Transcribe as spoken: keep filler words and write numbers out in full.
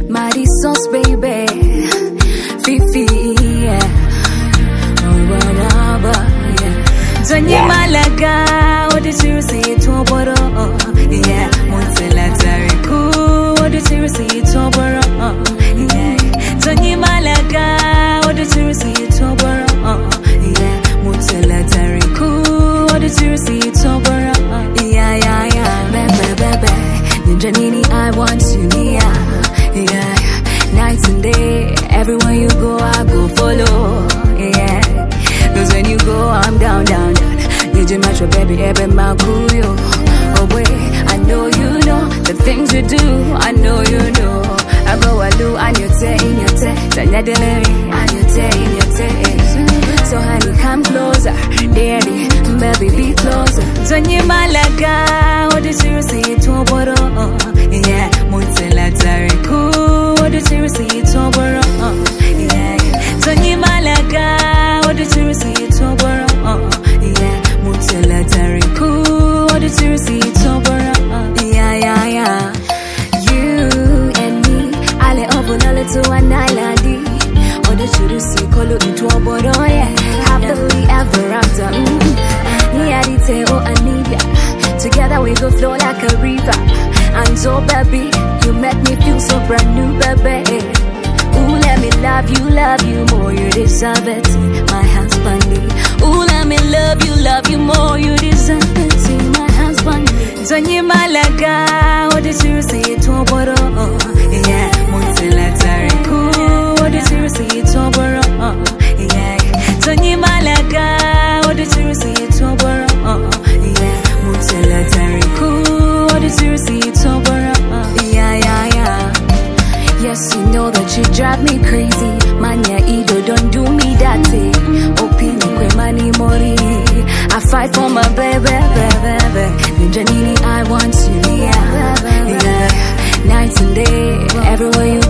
Marisos, baby. Fifi, yeah. Oh, whatever, yeah. Donye Malaga, what did you say to Boro? Yeah, Montella Tariku, what did you say to Boro? Yeah, Donye Malaga, what did you say to Boro? Yeah, Montella Tariku, what did you say to Boro? Yeah, yeah, yeah, baby, baby. Ninja Nini, I want you near. Yeah, night and day, everywhere you go, I go follow. Yeah, cause when you go, I'm down, down, down. Need you match your baby, every my kuyo. Oh wait, I know you know the things you do. I know you know. I go I do, and you say in your te, Tanya Delary, and you say in your te. So honey, come closer, daddy, baby, be closer. Donye Malaga, what did you say to Boro? Yeah, Montella Tariku, what did you say to Boro? Yeah, Donye Malaga, what did you say to Boro? Yeah, Montella Tariku, what did you say to Boro? Yeah, yeah, yeah. You and me, Ale Obunale to an island. What did you see? Call it into a Boro, yeah. Happily ever after. Niadite or Anita. Together we go flow like a river. And so baby, you make me feel so brand new, baby. Ooh, let me love you, love you more, you deserve it, my husband. Ooh, let me love you, love you more, you deserve it, my husband. Donye Malaga, what did you say to Boro? Yeah, Montella Tariku, what did you say to Boro? Yeah, Donye Malaga, what did you say to Boro? Yeah, Montella Tariku, what did you say to Boro? Yeah, yeah, yeah. Yes, you know that you drive me crazy. Manya Ido, don't do me that thing. Opinion, kwe mani mori. I fight for my baby, baby, baby. Ninja Nini, I want you, yeah. Yeah. Night and day, everywhere you